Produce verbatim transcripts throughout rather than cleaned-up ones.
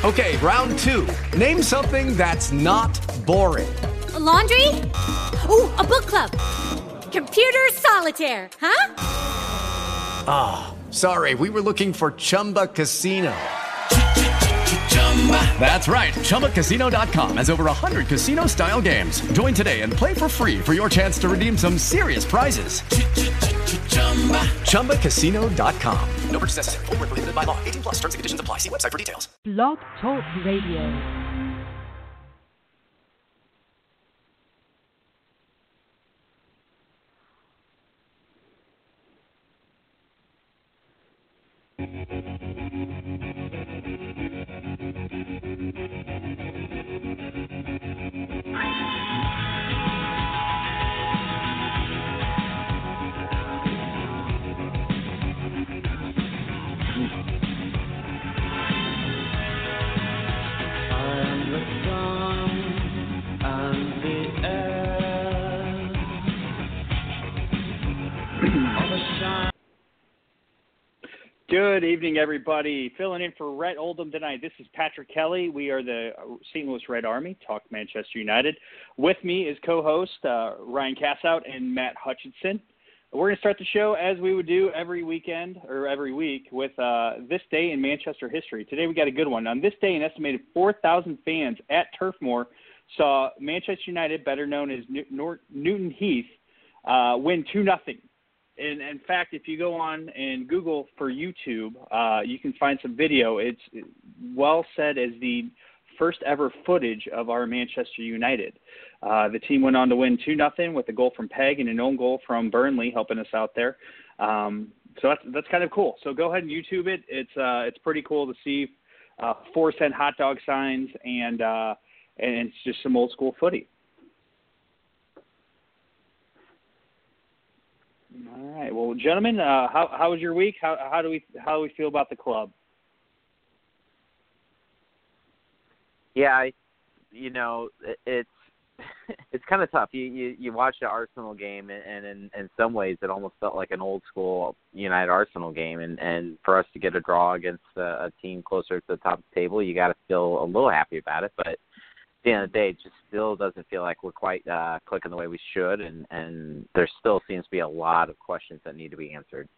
Okay, round two. Name something that's not boring. A laundry? Ooh, a book club. Computer solitaire, huh? Ah, oh, sorry, we were looking for Chumba Casino. That's right, Chumba Casino dot com has over one hundred casino-style games. Join today and play for free for your chance to redeem some serious prizes. Chumba Casino dot com. No purchase necessary. Void where prohibited by law. eighteen plus terms and conditions apply. See website for details. Blog Talk Radio. Good evening, everybody. Filling in for Rhett Oldham tonight. This is Patrick Kelly. We are the Saint Louis Red Army, Talk Manchester United. With me is co-host uh, Ryan Cassout and Matt Hutchinson. We're going to start the show as we would do every weekend or every week with uh, this day in Manchester history. Today we got a good one. On this day, an estimated four thousand fans at Turf Moor saw Manchester United, better known as New- Newton Heath, uh, win two nothing. In, in fact, if you go on and Google for YouTube, uh, you can find some video. It's well said as the first ever footage of our Manchester United. Uh, the team went on to win two nothing with a goal from Pegg and an own goal from Burnley helping us out there. Um, so that's, that's kind of cool. So go ahead and YouTube it. It's uh, it's pretty cool to see uh, four cent hot dog signs and uh, and it's just some old school footy. All right. Well, gentlemen, uh, how how was your week? How how do we how do we feel about the club? Yeah, I, you know, it's it's kind of tough. You, you you watch the Arsenal game, and, and in, in some ways, it almost felt like an old school United Arsenal game. And, and for us to get a draw against a, a team closer to the top of the table, you got to feel a little happy about it. But at the end of the day, it just still doesn't feel like we're quite uh, clicking the way we should, and, and there still seems to be a lot of questions that need to be answered.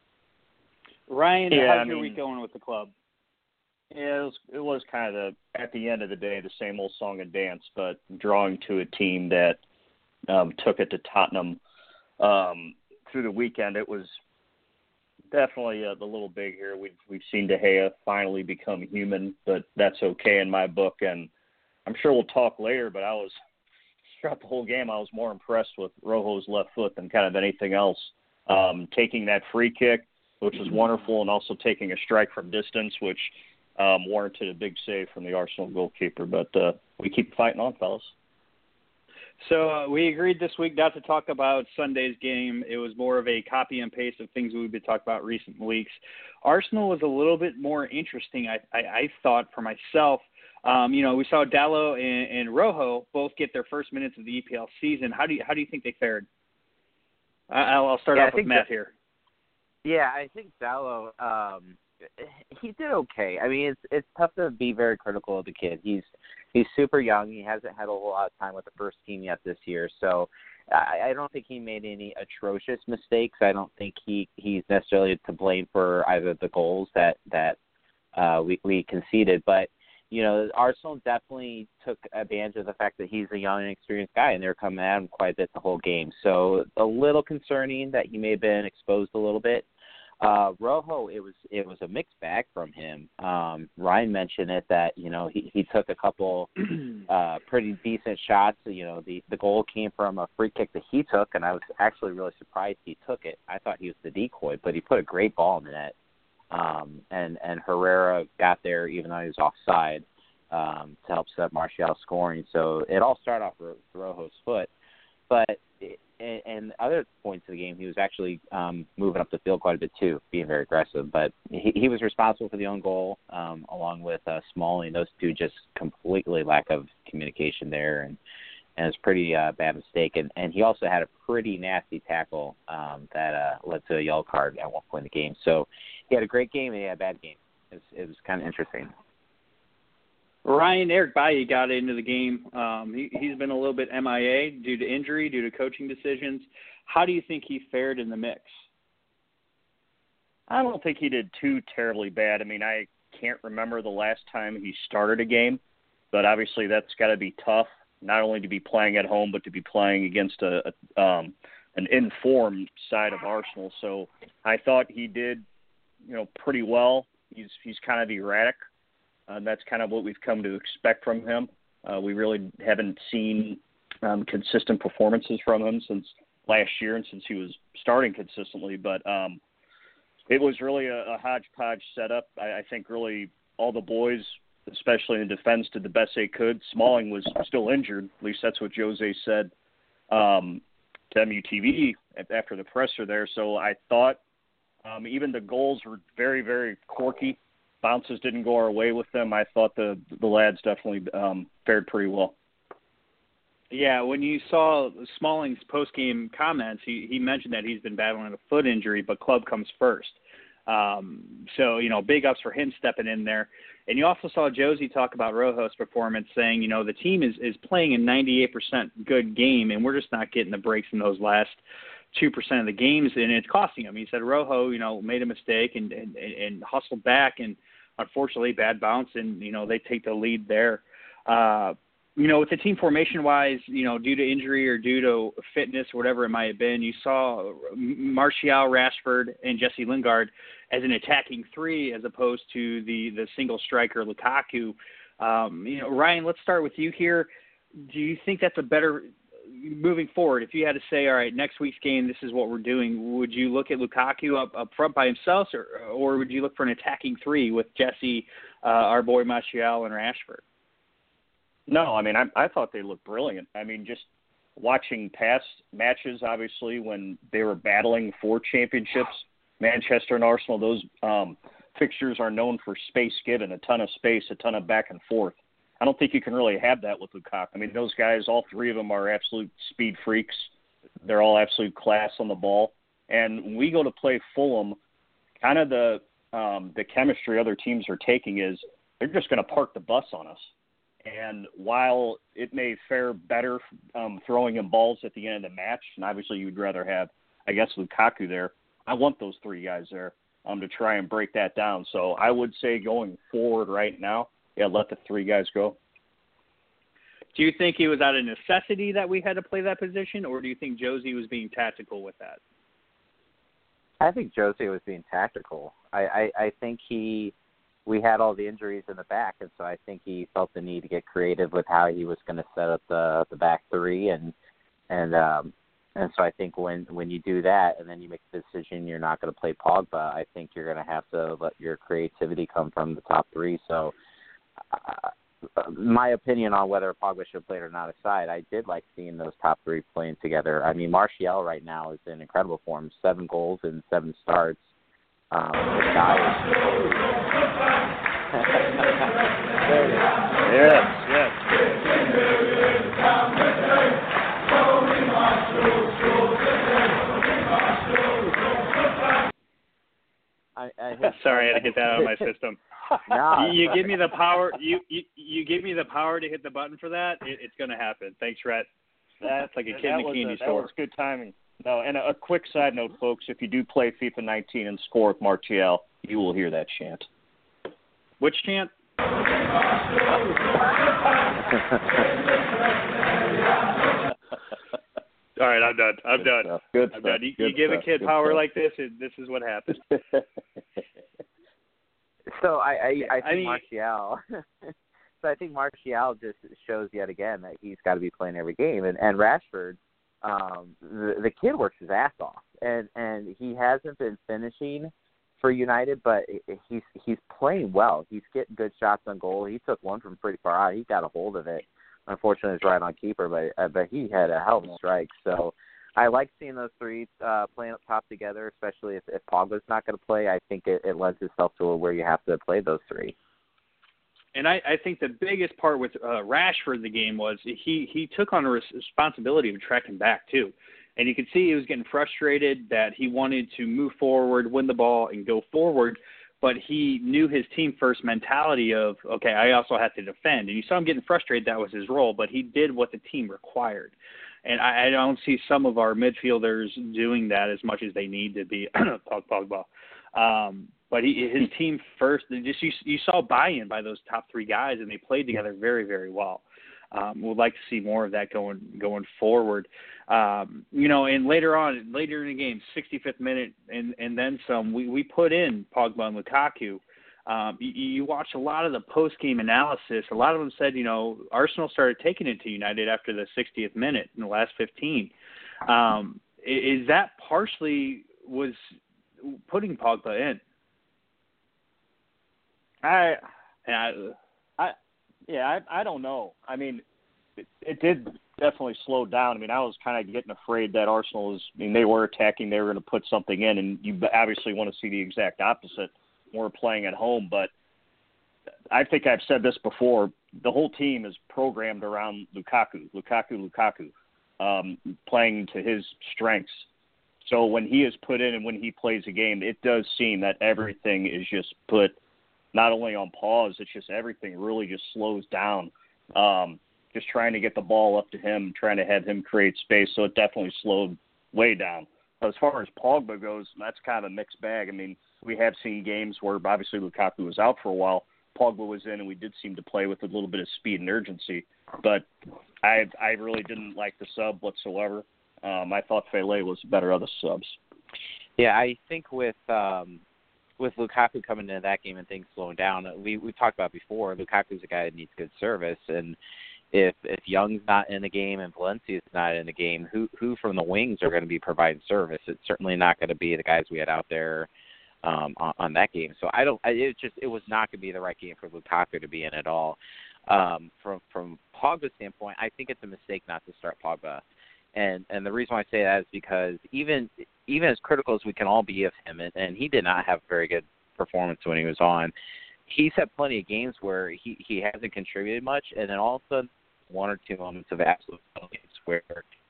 Ryan, yeah, how's I your mean, week going with the club? Yeah, it was, it was kind of, the, at the end of the day, the same old song and dance, but drawing to a team that um, took it to Tottenham um, through the weekend. It was definitely uh, the little big here. We've, we've seen De Gea finally become human, but that's okay in my book, and I'm sure we'll talk later, but I was, throughout the whole game, I was more impressed with Rojo's left foot than kind of anything else. Um, taking that free kick, which was wonderful, and also taking a strike from distance, which um, warranted a big save from the Arsenal goalkeeper. But uh, we keep fighting on, fellas. So uh, we agreed this week not to talk about Sunday's game. It was more of a copy and paste of things we've been talking about recent weeks. Arsenal was a little bit more interesting, I, I, I thought, for myself. Um, you know, we saw Dalot and, and Rojo both get their first minutes of the E P L season. How do you how do you think they fared? I'll, I'll start yeah, off with Matt that, here. Yeah, I think Dalot, um, he did okay. I mean, it's it's tough to be very critical of the kid. He's he's super young. He hasn't had a whole lot of time with the first team yet this year, so I, I don't think he made any atrocious mistakes. I don't think he, he's necessarily to blame for either the goals that that uh, we we conceded, but. You know, Arsenal definitely took advantage of the fact that he's a young and experienced guy, and they were coming at him quite a bit the whole game. So a little concerning that he may have been exposed a little bit. Uh, Rojo, it was it was a mixed bag from him. Um, Ryan mentioned it that you know he, he took a couple uh, pretty decent shots. You know, the the goal came from a free kick that he took, and I was actually really surprised he took it. I thought he was the decoy, but he put a great ball in the net. Um, and, and Herrera got there even though he was offside um, to help set up Martial scoring. So it all started off with Rojo's foot. But it, and, and other points of the game, he was actually um, moving up the field quite a bit too, being very aggressive. But he, he was responsible for the own goal um, along with uh, Smalling. Those two just completely lack of communication there. And, and it's a pretty uh, bad mistake. And, and he also had a pretty nasty tackle um, that uh, led to a yellow card at one point in the game. So he had a great game and he had a bad game. It was, it was kind of interesting. Ryan, Eric Bailly got into the game. Um, he, he's been a little bit M I A due to injury, due to coaching decisions. How do you think he fared in the mix? I don't think he did too terribly bad. I mean, I can't remember the last time he started a game, but obviously that's got to be tough, not only to be playing at home, but to be playing against a, a um, an informed side of Arsenal. So I thought he did, you know, pretty well. He's he's kind of erratic. Uh, that's kind of what we've come to expect from him. Uh, we really haven't seen um, consistent performances from him since last year and since he was starting consistently. But um, it was really a, a hodgepodge setup. I, I think really all the boys, especially in defense, did the best they could. Smalling was still injured. At least that's what Jose said um, to M U T V after the presser there. So I thought um, even the goals were very, very quirky. Bounces didn't go our way with them. I thought the the lads definitely um, fared pretty well. Yeah, when you saw Smalling's post-game comments, he, he mentioned that he's been battling a foot injury, but club comes first. Um, so, you know, big ups for him stepping in there. And you also saw Josie talk about Rojo's performance, saying, you know, the team is, is playing a ninety-eight percent good game, and we're just not getting the breaks in those last two percent of the games, and it's costing him. He said Rojo, you know, made a mistake and, and, and hustled back, and unfortunately bad bounce, and, you know, they take the lead there. Uh, you know, with the team formation-wise, you know, due to injury or due to fitness or whatever it might have been, you saw Martial, Rashford, and Jesse Lingard as an attacking three as opposed to the, the single striker Lukaku. Um, you know, Ryan, let's start with you here. Do you think that's a better – moving forward, if you had to say, all right, next week's game, this is what we're doing, would you look at Lukaku up, up front by himself, or, or would you look for an attacking three with Jesse, uh, our boy Martial, and Rashford? No, I mean, I, I thought they looked brilliant. I mean, just watching past matches, obviously, when they were battling for championships, Manchester and Arsenal, those um, fixtures are known for space given, a ton of space, a ton of back and forth. I don't think you can really have that with Lukaku. I mean, those guys, all three of them are absolute speed freaks. They're all absolute class on the ball. And when we go to play Fulham, kind of the um, the chemistry other teams are taking is they're just going to park the bus on us. And while it may fare better um, throwing in balls at the end of the match, and obviously you'd rather have, I guess, Lukaku there, I want those three guys there um, to try and break that down. So I would say going forward right now, yeah, let the three guys go. Do you think it was out of necessity that we had to play that position, or do you think Josie was being tactical with that? I think Josie was being tactical. I, I, I think he we had all the injuries in the back, and so I think he felt the need to get creative with how he was going to set up the the back three, and and um, and so I think when when you do that, and then you make the decision you're not going to play Pogba, I think you're going to have to let your creativity come from the top three. So. Uh, my opinion on whether Pogba should play it or not aside, I did like seeing those top three playing together. I mean, Martial right now is in incredible form, seven goals and seven starts. Um, the guy is... yes, yes. I, I Sorry, I had to get that out of my system. No, you, you give me the power. You, you you give me the power to hit the button for that. It, it's going to happen. Thanks, Rhett. That's like a kid in a candy a, store. That was good timing. No, and a, a quick side note, folks: if you do play FIFA nineteen and score with Martial, you will hear that chant. Which chant? All right, I'm done. I'm Good done. Stuff. Good I'm stuff. done. You, Good you give stuff. a kid Good power stuff. like this, and this is what happens. So I, I, I think I mean, Martial. So I think Martial just shows yet again that he's got to be playing every game, and and Rashford, um, the, the kid works his ass off, and and he hasn't been finishing for United, but he's he's playing well. He's getting good shots on goal. He took one from pretty far out. He got a hold of it. Unfortunately, it's right on keeper, but uh, but he had a hell of a strike. So I like seeing those three uh, playing up top together, especially if, if Pogba's not going to play. I think it, it lends itself to where you have to play those three. And I, I think the biggest part with uh, Rashford in the game was he, he took on a res- responsibility of tracking back, too. And you could see he was getting frustrated that he wanted to move forward, win the ball, and go forward. but he knew his team first mentality of, okay, I also have to defend. And you saw him getting frustrated. That was his role, but he did what the team required. And I, I don't see some of our midfielders doing that as much as they need to be. Pogba. Um, but he, his team first, just you, you saw buy-in by those top three guys, and they played together very, very well. Um, we'd like to see more of that going going forward. Um, you know, and later on, later in the game, sixty-fifth minute and, and then some, we, we put in Pogba and Lukaku. Um, you, you watch a lot of the post-game analysis. A lot of them said, you know, Arsenal started taking it to United after the sixtieth minute in the last fifteen. Um, is that partially was putting Pogba in? I, and I, I yeah, I, I don't know. I mean, it, it did definitely slow down. I mean, I was kind of getting afraid that Arsenal was, I mean, they were attacking, they were going to put something in, and you obviously want to see the exact opposite. We're playing at home, but I think I've said this before. The whole team is programmed around Lukaku, Lukaku, Lukaku, um, playing to his strengths. So when he is put in and when he plays a game, it does seem that everything is just put not only on pause, it's just everything really just slows down. Um, just trying to get the ball up to him, trying to have him create space. So it definitely slowed way down. But as far as Pogba goes, that's kind of a mixed bag. I mean, we have seen games where obviously Lukaku was out for a while. Pogba was in, and we did seem to play with a little bit of speed and urgency. But I I really didn't like the sub whatsoever. Um, I thought Fele was better other subs. Yeah, I think with um, with Lukaku coming into that game and things slowing down, we we talked about before. Lukaku's a guy that needs good service, and if if Young's not in the game and Valencia's not in the game, who who from the wings are going to be providing service? It's certainly not going to be the guys we had out there um, on, on that game. So I don't. It just it was not going to be the right game for Lukaku to be in at all. Um, from from Pogba's standpoint, I think it's a mistake not to start Pogba. And and the reason why I say that is because even even as critical as we can all be of him, and, and he did not have a very good performance when he was on, he's had plenty of games where he, he hasn't contributed much, and then all of a sudden one or two moments of absolute brilliance where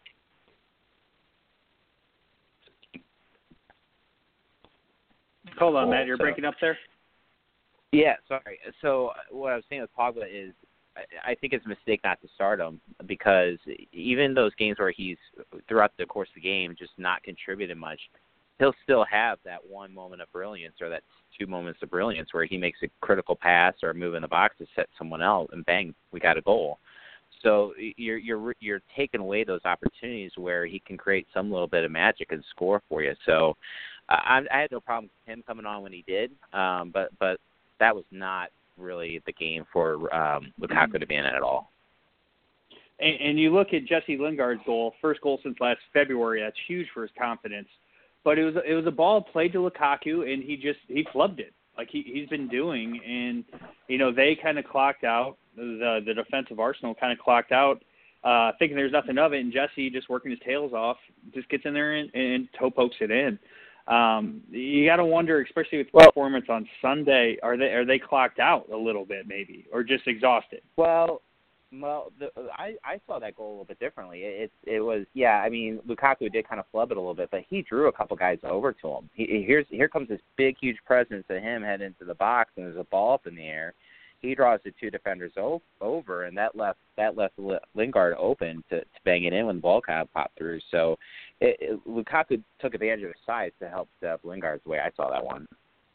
Hold on, Matt, you're so, breaking up there? Yeah, sorry. So what I was saying with Pogba is I think it's a mistake not to start him because even those games where he's throughout the course of the game just not contributed much, he'll still have that one moment of brilliance or that two moments of brilliance where he makes a critical pass or a move in the box to set someone else, and bang, we got a goal. So you're you're you're taking away those opportunities where he can create some little bit of magic and score for you. So uh, I, I had no problem with him coming on when he did, um, but but that was not really the game for um, Lukaku to be in it at all. And, and you look at Jesse Lingard's goal, first goal since last February. That's huge for his confidence. But it was it was a ball played to Lukaku, and he just he flubbed it like he he's been doing. And you know they kind of clocked out. The the defensive Arsenal kind of clocked out, uh, thinking there's nothing of it. And Jesse, just working his tails off, just gets in there and, and toe pokes it in. Um, you got to wonder, especially with well, performance on Sunday, are they are they clocked out a little bit, maybe, or just exhausted? Well, well, the, I I saw that goal a little bit differently. It it was yeah. I mean, Lukaku did kind of flub it a little bit, but he drew a couple guys over to him. He, here's here comes this big, huge presence of him heading into the box, and there's a ball up in the air. He draws the two defenders o- over, and that left that left Lingard open to, to bang it in when the ball kind of popped through. So it, it, Lukaku took advantage of his size to help step Lingard's way. I saw that one.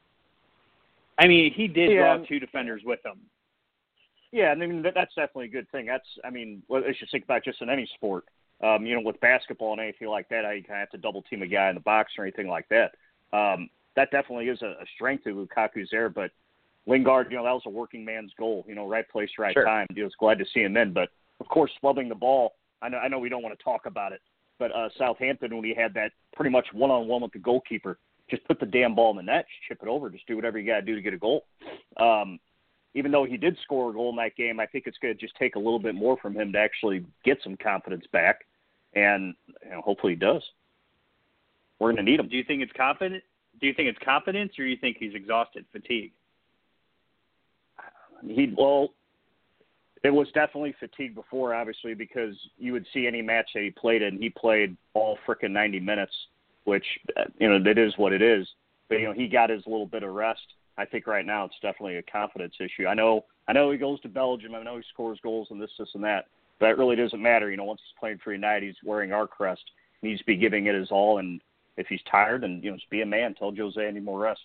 I mean, he did yeah. draw two defenders with him. Yeah, I mean, that's definitely a good thing. That's, I mean, well, I should think about just in any sport. Um, you know, with basketball and anything like that, how you kind of have to double team a guy in the box or anything like that. Um, that definitely is a, a strength of Lukaku's there, but Lingard, you know, that was a working man's goal. You know, right place, right sure. time. I was glad to see him in. But, of course, flubbing the ball, I know I know we don't want to talk about it, but uh, Southampton, when he had that pretty much one-on-one with the goalkeeper, just put the damn ball in the net, chip it over, just do whatever you got to do to get a goal. Um, even though he did score a goal in that game, I think it's going to just take a little bit more from him to actually get some confidence back, and you know, hopefully he does. We're going to need him. Do you think it's confident? Do you think it's confidence, or do you think he's exhausted, fatigue? He well, it was definitely fatigue before, obviously, because you would see any match that he played in, he played all frickin' ninety minutes, which you know that is what it is. But you know he got his little bit of rest, I think right now it's definitely a confidence issue. I know I know he goes to Belgium. I know he scores goals and this, this, and that. But it really doesn't matter. You know, once he's playing for United, he's wearing our crest. He needs to be giving it his all. And if he's tired, then, you know, just be a man. Tell Jose I need more rest.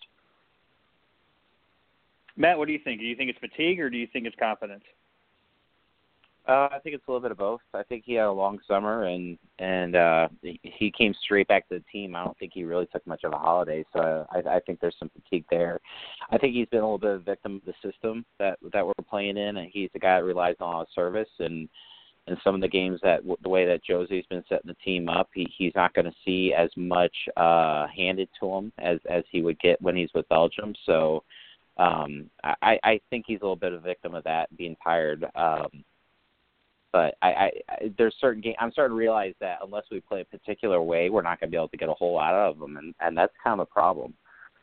Matt, what do you think? Do you think it's fatigue or do you think it's confidence? Uh, I think it's a little bit of both. I think he had a long summer, and and uh, he came straight back to the team. I don't think he really took much of a holiday, so I, I think there's some fatigue there. I think he's been a little bit of a victim of the system that that we're playing in, and he's the guy that relies on our service. And in some of the games that the way that Jose's been setting the team up, he, he's not going to see as much uh, handed to him as as he would get when he's with Belgium. So um, I, I think he's a little bit of a victim of that, being tired. Um, But I, I, I there's certain game. I'm starting to realize that unless we play a particular way, we're not going to be able to get a whole lot out of them, and, and that's kind of a problem.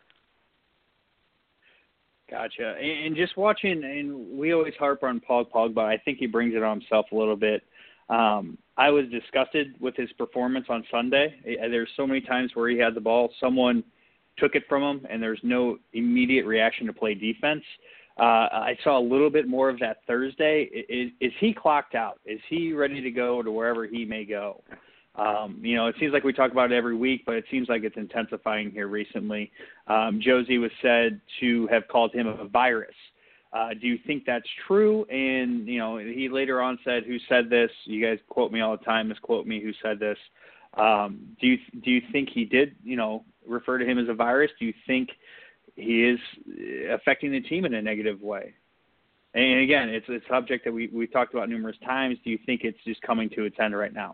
Gotcha. And just watching, and we always harp on Paul Pogba. I think he brings it on himself a little bit. Um, I was disgusted with his performance on Sunday. There's so many times where he had the ball, someone took it from him, and there's no immediate reaction to play defense. Uh, I saw a little bit more of that Thursday. Is, is he clocked out? Is he ready to go to wherever he may go? Um, you know, it seems like we talk about it every week, but it seems like it's intensifying here recently. Um, Josie was said to have called him a virus. Uh, do you think that's true? And, you know, he later on said, who said this? You guys quote me all the time, misquote me, who said this. Um, do you do you think he did, you know, refer to him as a virus? Do you think he is affecting the team in a negative way? And again, it's a subject that we, we've talked about numerous times. Do you think it's just coming to its end right now?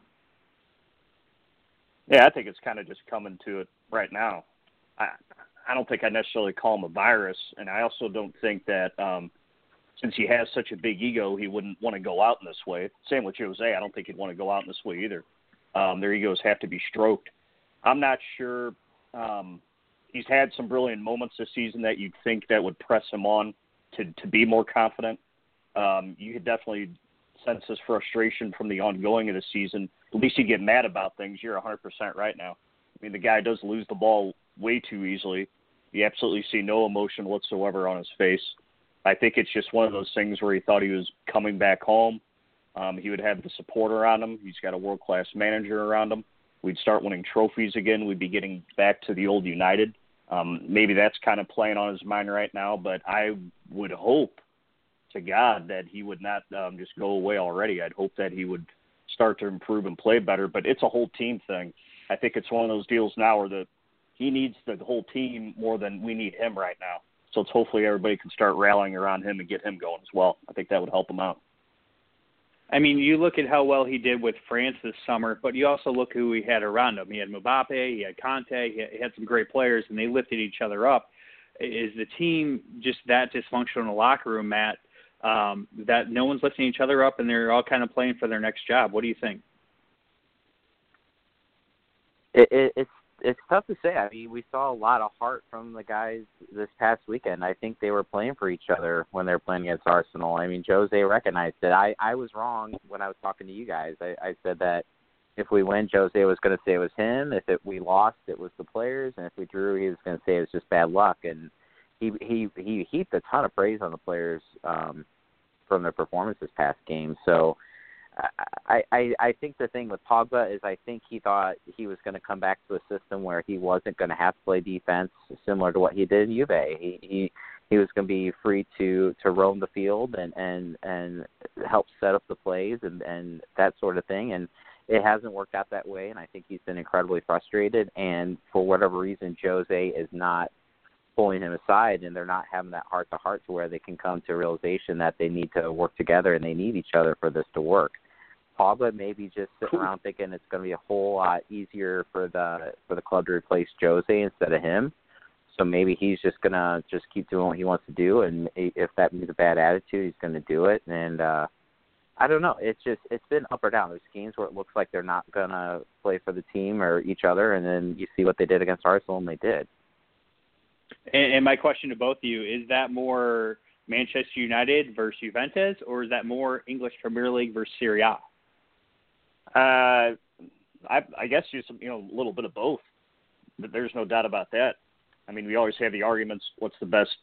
Yeah, I think it's kind of just coming to it right now. I I don't think I necessarily call him a virus, and I also don't think that um, since he has such a big ego, he wouldn't want to go out in this way. Same with Jose. I don't think he'd want to go out in this way either. Um, their egos have to be stroked. I'm not sure um, – he's had some brilliant moments this season that you'd think that would press him on to, to be more confident. Um, you could definitely sense his frustration from the ongoing of the season. At least you get mad about things. You're one hundred percent right now. I mean, the guy does lose the ball way too easily. You absolutely see no emotion whatsoever on his face. I think it's just one of those things where he thought he was coming back home. Um, he would have the support around him. He's got a world-class manager around him. We'd start winning trophies again. We'd be getting back to the old United. Um, maybe that's kind of playing on his mind right now, but I would hope to God that he would not um, just go away already. I'd hope that he would start to improve and play better, but it's a whole team thing. I think it's one of those deals now where the, he needs the whole team more than we need him right now. So it's hopefully everybody can start rallying around him and get him going as well. I think that would help him out. I mean, you look at how well he did with France this summer, but you also look who he had around him. He had Mbappe, he had Conte, he had some great players, and they lifted each other up. Is the team just that dysfunctional in the locker room, Matt, um, that no one's lifting each other up and they're all kind of playing for their next job? What do you think? It, it, it's it's tough to say. I mean, we saw a lot of heart from the guys this past weekend. I think they were playing for each other when they were playing against Arsenal. I mean, Jose recognized it. I, I was wrong when I was talking to you guys. I, I said that if we win, Jose was going to say it was him. If it, we lost, it was the players. And if we drew, he was going to say it was just bad luck. And he he he heaped a ton of praise on the players um, from their performance this past game. So I, I, I think the thing with Pogba is I think he thought he was going to come back to a system where he wasn't going to have to play defense similar to what he did in Juve. He he, he was going to be free to, to roam the field and, and, and help set up the plays and, and that sort of thing. And it hasn't worked out that way, and I think he's been incredibly frustrated. And for whatever reason, Jose is not pulling him aside, and they're not having that heart-to-heart to where they can come to a realization that they need to work together and they need each other for this to work. Pogba maybe just sitting around thinking it's going to be a whole lot easier for the for the club to replace Jose instead of him. So maybe he's just going to just keep doing what he wants to do, and if that means a bad attitude, he's going to do it. And uh, I don't know. It's just it's been up or down. There's games where it looks like they're not going to play for the team or each other, and then you see what they did against Arsenal, and they did. And, and my question to both of you, is that more Manchester United versus Juventus, or is that more English Premier League versus Serie A? Uh, I, I guess just, you know, a little bit of both. But there's no doubt about that. I mean, we always have the arguments, what's the best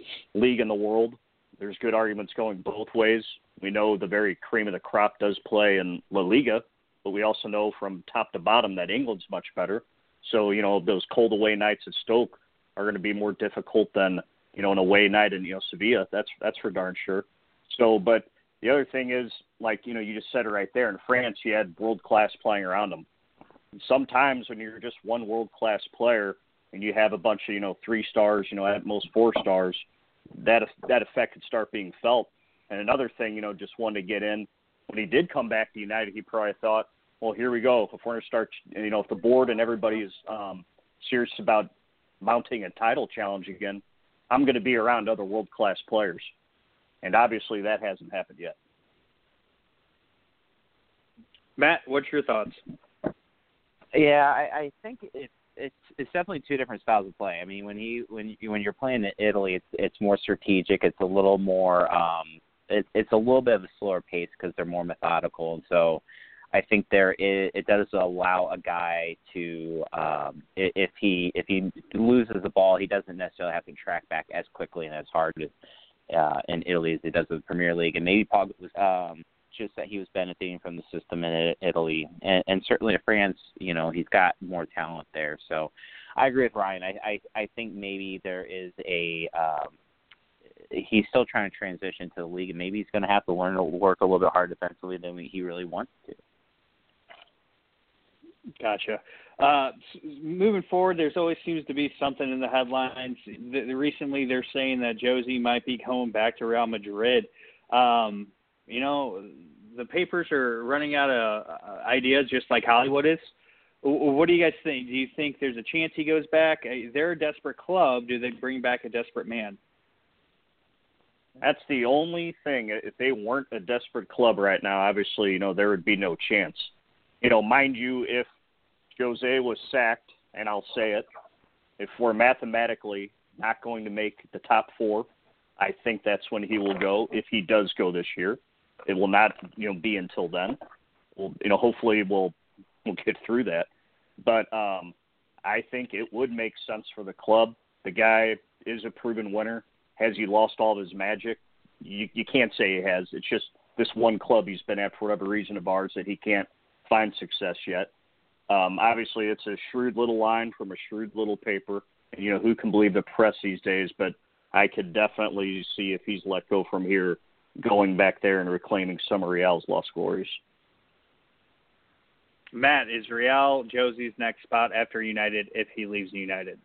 league in the world. There's good arguments going both ways. We know the very cream of the crop does play in La Liga, but we also know from top to bottom that England's much better. So, you know, those cold away nights at Stoke are going to be more difficult than, you know, an away night in, you know, Sevilla. That's that's for darn sure. So, but the other thing is, like, you know, you just said it right there. In France, you had world-class playing around them. Sometimes when you're just one world-class player and you have a bunch of, you know, three stars, you know, at most four stars, that that effect could start being felt. And another thing, you know, just wanted to get in, when he did come back to United, he probably thought, well, here we go. If we're going to start, you know, if the board and everybody is um, serious about mounting a title challenge again, I'm going to be around other world-class players. And obviously that hasn't happened yet. Matt, what's your thoughts? Yeah, I, I think it's it's it's definitely two different styles of play. I mean, when he when you, when you're playing in Italy, it's it's more strategic. It's a little more um, it, it's a little bit of a slower pace because they're more methodical, and so I think there is, it does allow a guy to um, if he if he loses the ball, he doesn't necessarily have to track back as quickly and as hard as, uh, in Italy as he does with the Premier League. And maybe Pogba was um, just that he was benefiting from the system in Italy, and, and certainly in France, you know, he's got more talent there. So I agree with Ryan. I I, I think maybe there is a um, he's still trying to transition to the league, and maybe he's going to have to learn to work a little bit harder defensively than he really wants to. Gotcha. Uh, moving forward, there's always seems to be something in the headlines. The, the, recently, they're saying that Josie might be coming back to Real Madrid. Um, you know, the papers are running out of uh, ideas, just like Hollywood is. What do you guys think? Do you think there's a chance he goes back? They're a desperate club. Do they bring back a desperate man? That's the only thing. If they weren't a desperate club right now, obviously, you know, there would be no chance. You know, mind you, if Jose was sacked, and I'll say it, if we're mathematically not going to make the top four, I think that's when he will go. If he does go this year, it will not, you know, be until then. We'll, you know, hopefully we'll we'll get through that. But um, I think it would make sense for the club. The guy is a proven winner. Has he lost all of his magic? You, you can't say he has. It's just this one club he's been at for whatever reason of ours that he can't find success yet. Um, obviously, it's a shrewd little line from a shrewd little paper. And, you know, who can believe the press these days? But I could definitely see if he's let go from here, going back there and reclaiming some of Real's lost glories. Matt, is Real Josie's next spot after United if he leaves United?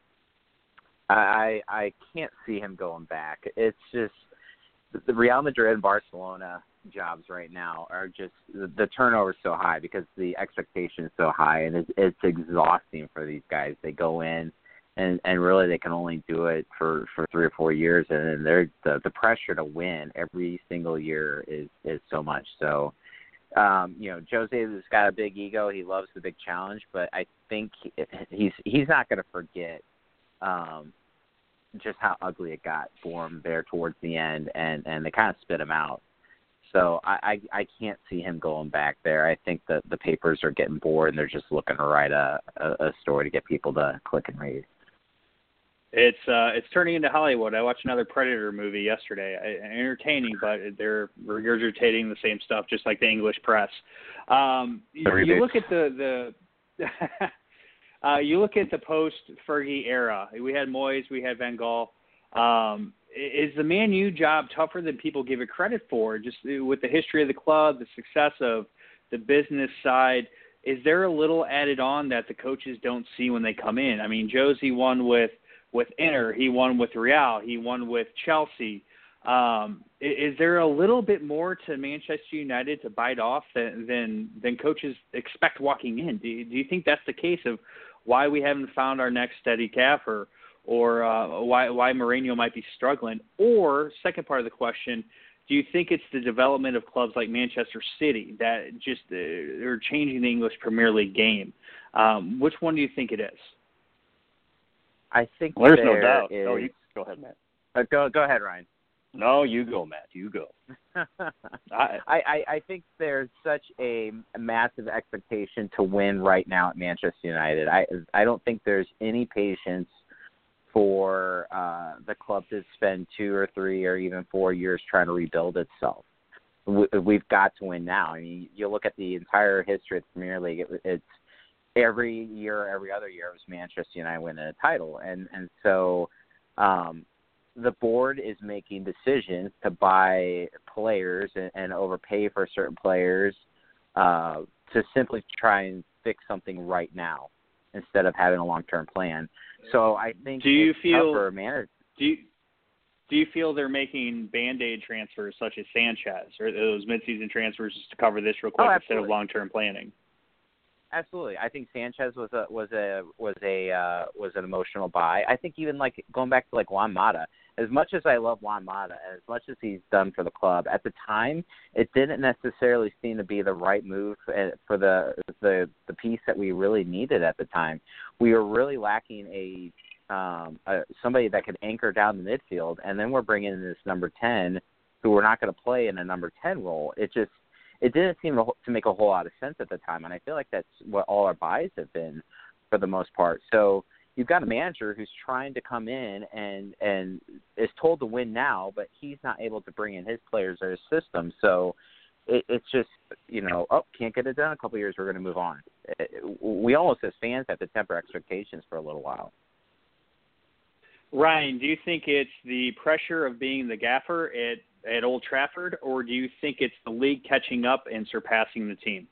I I can't see him going back. It's just the Real Madrid and Barcelona jobs right now are just the, the turnover is so high because the expectation is so high, and it's, it's exhausting for these guys. They go in and and really they can only do it for, for three or four years, and then they're the the pressure to win every single year is is so much. So um, you know, Jose has got a big ego. He loves the big challenge, but I think he's he's not going to forget um, just how ugly it got for him there towards the end, and and they kind of spit him out. So I, I, I can't see him going back there. I think that the papers are getting bored and they're just looking to write a, a, a story to get people to click and read. It's uh, it's turning into Hollywood. I watched another Predator movie yesterday. I, entertaining, but they're regurgitating the same stuff, just like the English press. Um, you, you look at the the uh, you look at the post Fergie era. We had Moyes, we had Van Gaal. Um, Is the Man U job tougher than people give it credit for? Just with the history of the club, the success of the business side, is there a little added on that the coaches don't see when they come in? I mean, Josie won with, with Inter, he won with Real, he won with Chelsea. Um, is there a little bit more to Manchester United to bite off than than, than coaches expect walking in? Do you, do you think that's the case of why we haven't found our next steady calf, or or uh, why why Mourinho might be struggling? Or, second part of the question, do you think it's the development of clubs like Manchester City that just uh, are changing the English Premier League game? Um, which one do you think it is? I think well, there's there no doubt. is... No, you go ahead, Matt. Uh, go go ahead, Ryan. No, you go, Matt. You go. I, I, I think there's such a massive expectation to win right now at Manchester United. I I don't think there's any patience for uh, the club to spend two or three or even four years trying to rebuild itself. We, we've got to win now. I mean, you look at the entire history of the Premier League, it, it's every year, every other year, it was Manchester United winning a title. And, and so um, the board is making decisions to buy players and, and overpay for certain players uh, to simply try and fix something right now instead of having a long-term plan. So I think do you it's feel, tough for a manager. Do you, do you feel they're making Band-Aid transfers such as Sanchez or those mid-season transfers just to cover this real quick oh, instead of long-term planning? Absolutely. I think Sanchez was a was a was a uh, was an emotional buy. I think even like going back to like Juan Mata, as much as I love Juan Mata, as much as he's done for the club, at the time it didn't necessarily seem to be the right move for the the the piece that we really needed at the time. We were really lacking a um, a, somebody that could anchor down the midfield, and then we're bringing in this number ten who we're not going to play in a number ten role. It just It didn't seem to make a whole lot of sense at the time, and I feel like that's what all our buys have been for the most part. So you've got a manager who's trying to come in and, and is told to win now, but he's not able to bring in his players or his system. So it, it's just, you know, oh, can't get it done a couple of years, we're going to move on. It, we almost as fans have to temper expectations for a little while. Ryan, do you think it's the pressure of being the gaffer at at Old Trafford, or do you think it's the league catching up and surpassing the team?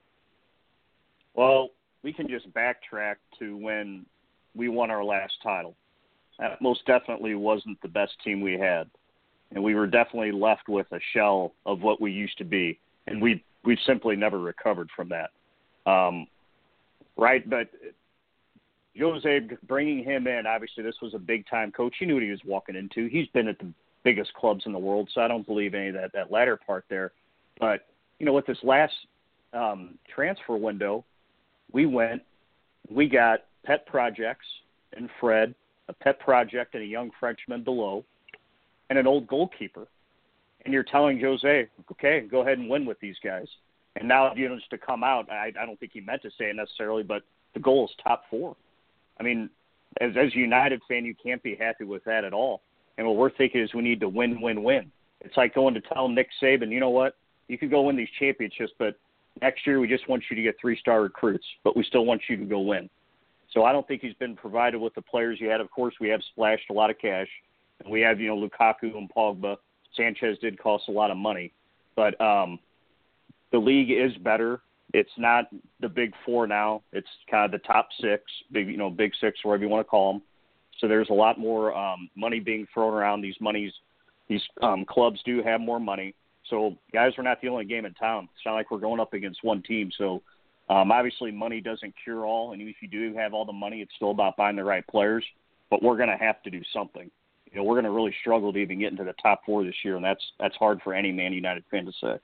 Well, we can just backtrack to when we won our last title. That most definitely wasn't the best team we had, and we were definitely left with a shell of what we used to be, and we we've simply never recovered from that. Um, right, but Jose, bringing him in, obviously this was a big-time coach. He knew what he was walking into. He's been at the biggest clubs in the world, so I don't believe any of that, that latter part there. But, you know, with this last um, transfer window, we went, we got pet projects in Fred, a pet project and a young Frenchman below, and an old goalkeeper. And you're telling Jose, okay, go ahead and win with these guys. And now, you know, just to come out, I, I don't think he meant to say it necessarily, but the goal is top four. I mean, as, as a United fan, you can't be happy with that at all. And what we're thinking is we need to win, win, win. It's like going to tell Nick Saban, you know what, you could go win these championships, but next year we just want you to get three-star recruits, but we still want you to go win. So I don't think he's been provided with the players he had. Of course, we have splashed a lot of cash. And we have, you know, Lukaku and Pogba. Sanchez did cost a lot of money. But um, the league is better. It's not the big four now. It's kind of the top six, big, you know, big six, whatever you want to call them. So there's a lot more um, money being thrown around. These monies, these um, clubs do have more money. So guys, we're not the only game in town. It's not like we're going up against one team. So um, obviously money doesn't cure all. And if you do have all the money, it's still about buying the right players. But we're going to have to do something. You know, we're going to really struggle to even get into the top four this year, and that's that's hard for any Man United fan to say.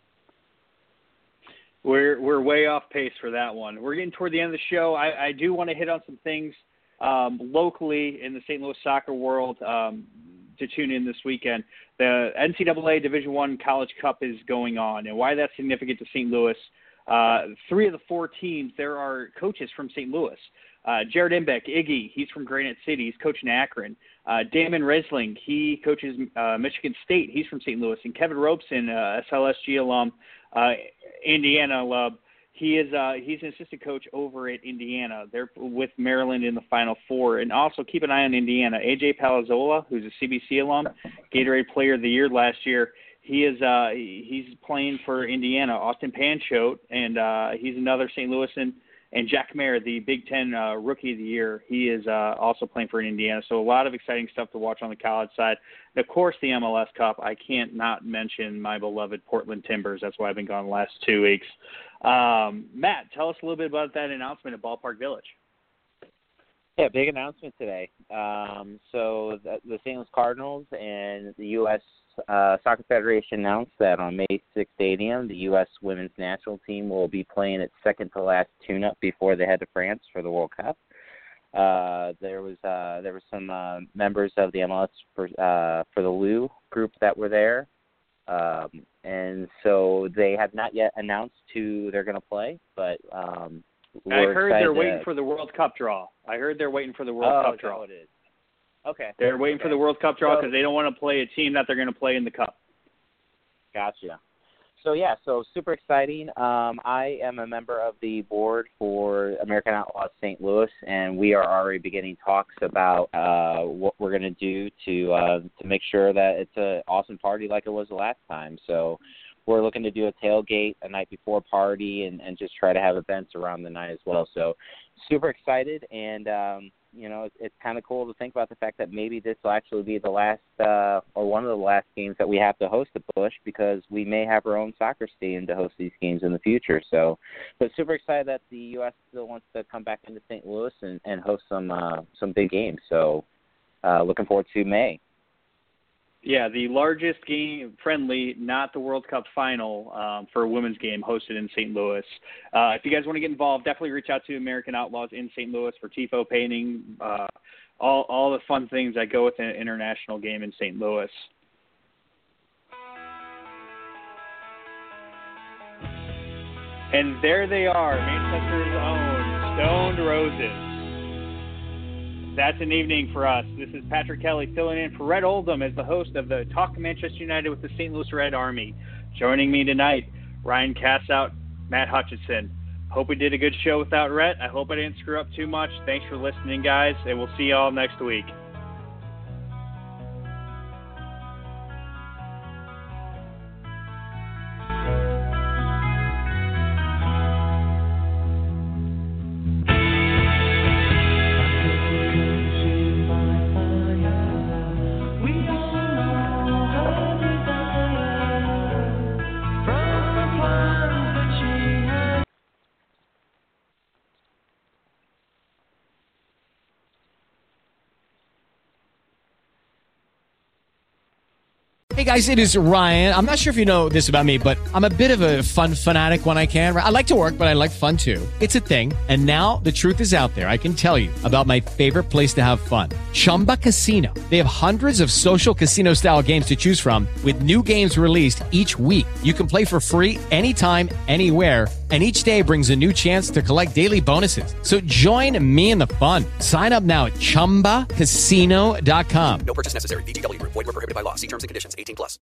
We're we're way off pace for that one. We're getting toward the end of the show. I, I do want to hit on some things um, locally in the Saint Louis soccer world um, to tune in this weekend. The N C double A Division One College Cup is going on, and why that's significant to Saint Louis. Uh, three of the four teams, there are coaches from Saint Louis. Uh, Jared Imbeck, Iggy, he's from Granite City. He's coaching Akron. Uh, Damon Resling, he coaches uh, Michigan State. He's from Saint Louis. And Kevin Robeson, uh, S L S G alum, uh, Indiana alum, he is uh, he's an assistant coach over at Indiana. They're with Maryland in the Final Four. And also keep an eye on Indiana. A J Palazzola, who's a C B C alum, Gatorade Player of the Year last year. He is uh, he's playing for Indiana. Austin Panchote, and uh, he's another Saint Louisan. And Jack Mayer, the Big Ten uh, Rookie of the Year, he is uh, also playing for Indiana. So a lot of exciting stuff to watch on the college side. And of course, the M L S Cup. I can't not mention my beloved Portland Timbers. That's why I've been gone the last two weeks. Um, Matt, tell us a little bit about that announcement at Ballpark Village. Yeah, big announcement today. Um, so the, the Saint Louis Cardinals and the U S Uh, Soccer Federation announced that on May sixth Stadium, the U S women's national team will be playing its second-to-last tune-up before they head to France for the World Cup. Uh, there was uh, there were some uh, members of the M L S for, uh, for the L U group that were there, um, and so they have not yet announced who they're going to play. But um, I heard they're to... waiting for the World Cup draw. I heard they're waiting for the World oh, Cup draw. It is. Okay. They're waiting okay. for the World Cup draw because so, they don't want to play a team that they're going to play in the Cup. Gotcha. So, yeah, so super exciting. Um, I am a member of the board for American Outlaws Saint Louis, and we are already beginning talks about uh, what we're going to do to uh, to make sure that it's an awesome party like it was the last time. So we're looking to do a tailgate a night before party and, and just try to have events around the night as well. So super excited, and, um, you know, it's, it's kind of cool to think about the fact that maybe this will actually be the last uh, or one of the last games that we have to host at Busch, because we may have our own soccer stadium to host these games in the future. So, but super excited that the U S still wants to come back into Saint Louis and, and host some uh, some big games. So uh, looking forward to May. Yeah, the largest game friendly, not the World Cup final, um, for a women's game hosted in Saint Louis. Uh, if you guys want to get involved, definitely reach out to American Outlaws in Saint Louis for tifo painting, uh, all all the fun things that go with an international game in Saint Louis. And there they are, Manchester's own Stoned Roses. That's an evening for us. This is Patrick Kelly filling in for Rhett Oldham as the host of the Talk Manchester United with the Saint Louis Red Army. Joining me tonight, Ryan Cassout, Matt Hutchinson. Hope we did a good show without Rhett. I hope I didn't screw up too much. Thanks for listening, guys, and we'll see you all next week. Hey guys, it is Ryan. I'm not sure if you know this about me, but I'm a bit of a fun fanatic when I can. I like to work, but I like fun too. It's a thing. And now the truth is out there. I can tell you about my favorite place to have fun. Chumba Casino. They have hundreds of social casino style games to choose from with new games released each week. You can play for free anytime, anywhere. And each day brings a new chance to collect daily bonuses. So join me in the fun. Sign up now at chumba casino dot com. No purchase necessary. V G W. Void where prohibited by law. See terms and conditions. eighteen plus.